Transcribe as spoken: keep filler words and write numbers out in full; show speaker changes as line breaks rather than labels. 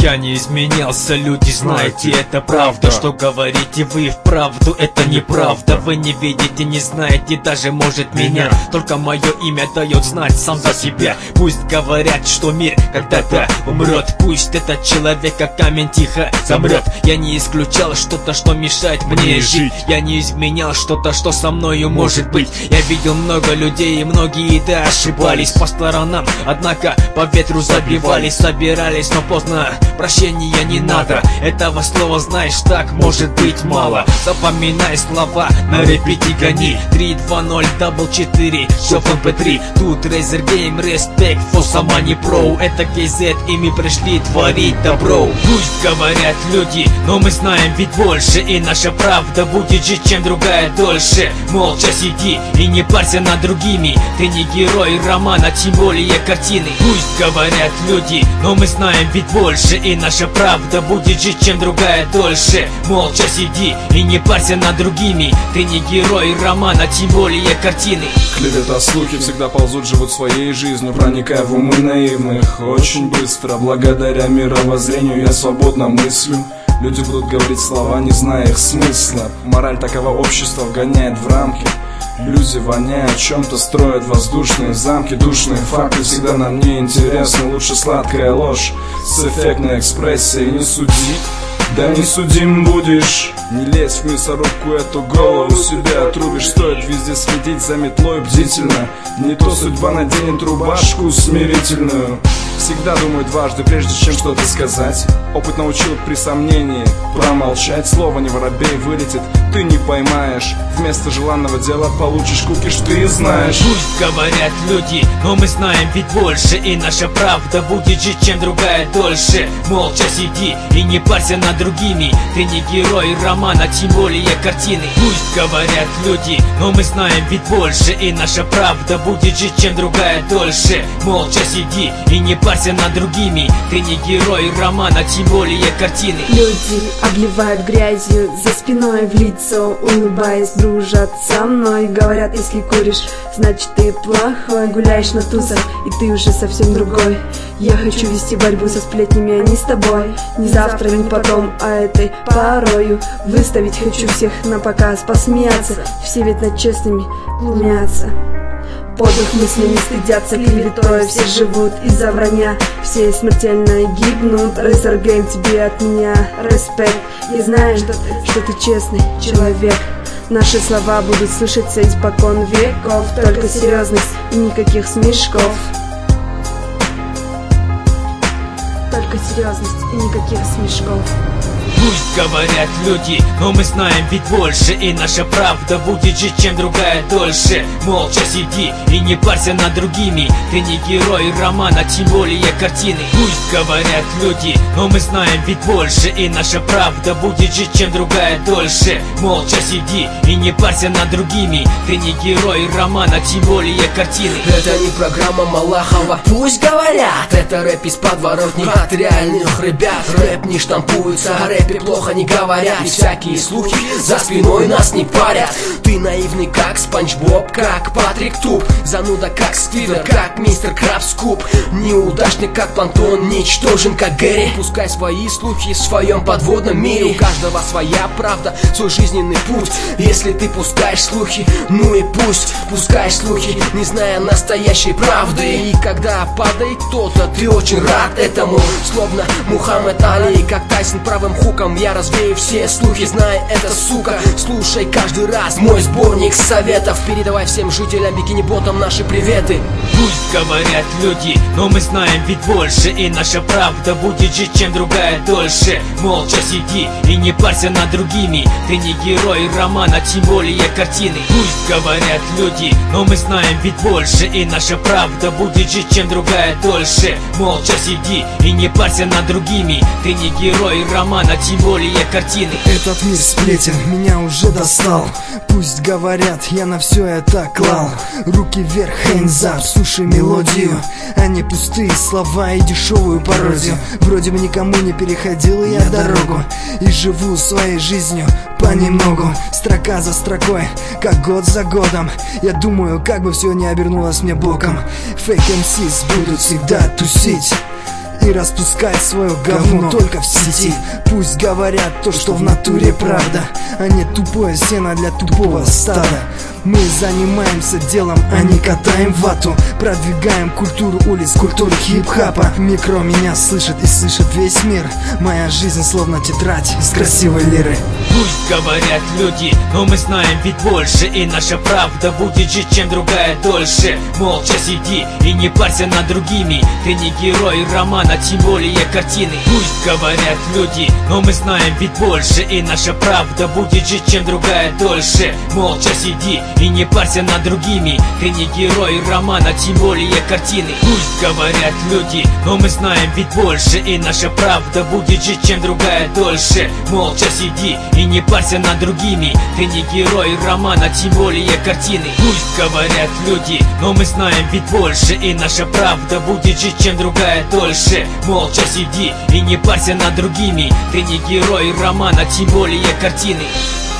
Я не изменялся, люди, знаете, это правда. Что говорите вы вправду, это неправда. Вы не видите, не знаете даже, может, меня. Только мое имя дает знать сам за себя. Пусть говорят, что мир когда-то умрет. Пусть этот человек, как камень, тихо замрет. Я не исключал что-то, что мешает мне жить. Я не изменял что-то, что со мною может быть. Я видел много людей, и многие-то ошибались по сторонам, однако по ветру забивались, собирались, но поздно. Прощения не надо, этого слова, знаешь, так может быть мало. Запоминай слова, на репите гони. Три, два, ноль, дабл четыре, все в эм пэ три. Тут Razer Game, Respect, Фосамани Pro. Это кей зет, и мы пришли творить добро. Пусть говорят люди, но мы знаем ведь больше. И наша правда будет жить, чем другая дольше. Молча сиди и не парься над другими. Ты не герой романа, тем более картины. Пусть говорят люди, но мы знаем ведь больше. И наша правда будет жить, чем другая дольше. Молча сиди и не парься над другими. Ты не герой романа, тем более картины.
Клевета, слухи всегда ползут, живут своей жизнью, проникая в умы наивных очень быстро. Благодаря мировоззрению я свободно мыслю. Люди будут говорить слова, не зная их смысла. Мораль такого общества вгоняет в рамки. Люди, воняя о чем-то, строят воздушные замки. Душные факты всегда нам не интересны. Лучше сладкая ложь с эффектной экспрессией. Не суди, да не судим будешь. Не лезь в мясорубку, эту голову себе отрубишь. Стоит везде следить за метлой бдительно. Не то судьба наденет рубашку смирительную. Всегда думай дважды, прежде чем что-то сказать. Опыт научил при сомнении промолчать. Слово не воробей вылетит, ты не поймаешь. Вместо желанного дела получишь кукиш, ты знаешь.
Пусть говорят люди, но мы знаем ведь больше. И наша правда будет жить, чем другая дольше. Молча сиди и не парься над другими. Ты не герой романа, тем более картины. Пусть говорят люди, но мы знаем ведь больше. И наша правда будет жить, чем другая дольше. Молча сиди и не парься над другими. Ты не герой романа, тем более картины.
Люди обливают грязью за спиной в лицо, улыбаясь, дружат со мной. Говорят, если куришь, значит ты плохой. Гуляешь на тусах, и ты уже совсем другой. Я хочу вести борьбу со сплетнями, а не с тобой. Не завтра, не потом, а этой порою. Выставить хочу всех на показ, посмеяться. Все ведь над честными глумятся. Подлых мыслей не стыдятся клеветой. Все живут из-за вранья, все смертельно гибнут. Razer Game, тебе от меня респект. Я знаю, что ты, что ты честный человек. Наши слова будут слышаться испокон веков. Только серьезность и никаких смешков. Только серьезность и никаких смешков.
Пусть говорят люди, но мы знаем ведь больше. И наша правда будет жить, чем другая дольше. Молча сиди и не парься над другими. Ты не герой романа, тем более картины. Пусть говорят люди, но мы знаем ведь больше. И наша правда будет жить, чем другая дольше. Молча сиди и не парься над другими. Ты не герой романа, тем более картины.
Это не программа Малахова. Пусть говорят, это рэп из подворотни от реальных ребят. Рэп не штампуется, а рэп плохо не говорят. И всякие слухи за спиной нас не парят. Ты наивный как Спанч Боб, как Патрик Туп. Зануда как Стивер, как мистер Крабс Куб. Неудачник как Планктон, ничтожен как Гэри. Пускай свои слухи в своем подводном мире. У каждого своя правда, свой жизненный путь. Если ты пускаешь слухи, ну и пусть. Пускаешь слухи, не зная настоящей правды. И когда падает кто-то, ты очень рад этому. Словно Мухаммед Али, как Тайсон правым хуком. Я развею все слухи, зная это, сука. Слушай каждый раз мой сборник советов. Передавай всем жителям бикини-ботам наши приветы.
Пусть говорят люди, но мы знаем ведь больше. И наша правда будет жить, чем другая дольше. Молча сиди и не парься над другими. Ты не герой романа, тем более картины. Пусть говорят люди, но мы знаем ведь больше. И наша правда будет жить, чем другая дольше. Молча сиди и не парься над другими. Ты не герой романа, тем более картины.
Этот мир сплетен меня уже достал. Пусть говорят, я на все это клал. Руки вверх, hands up, слушай мелодию, а не пустые слова и дешевую пародию. Вроде бы никому не переходил я дорогу и живу своей жизнью понемногу, строка за строкой, как год за годом. Я думаю, как бы все не обернулось мне боком. Фейк эм сис будут всегда тусить, и ты распускай свое говно только в сети. Пусть говорят то, что в натуре правда, а не тупое сено для тупого стада. Мы занимаемся делом, а не катаем вату. Продвигаем культуру улиц, культуру хип-хапа. Микро меня слышит и слышит весь мир. Моя жизнь словно тетрадь из красивой лиры.
Пусть говорят люди, но мы знаем ведь больше, и наша правда будет жить, чем другая дольше. Молча сиди и не парься над другими. Ты не герой романа, тем более картины. Пусть говорят люди, но мы знаем ведь больше, и наша правда будет жить, чем другая дольше. Молча сиди и не парься над другими. Ты не герой романа, тем более картины. Пусть говорят люди, но мы знаем ведь больше, и наша правда будет жить, чем другая дольше. Молча сиди и не парься над другими. Ты не герой романа, тем более картины. Пусть говорят люди, но мы знаем ведь больше, и наша правда будет жить, чем другая дольше. Молча сиди и не парься над другими. Ты не герой романа, тем более картины.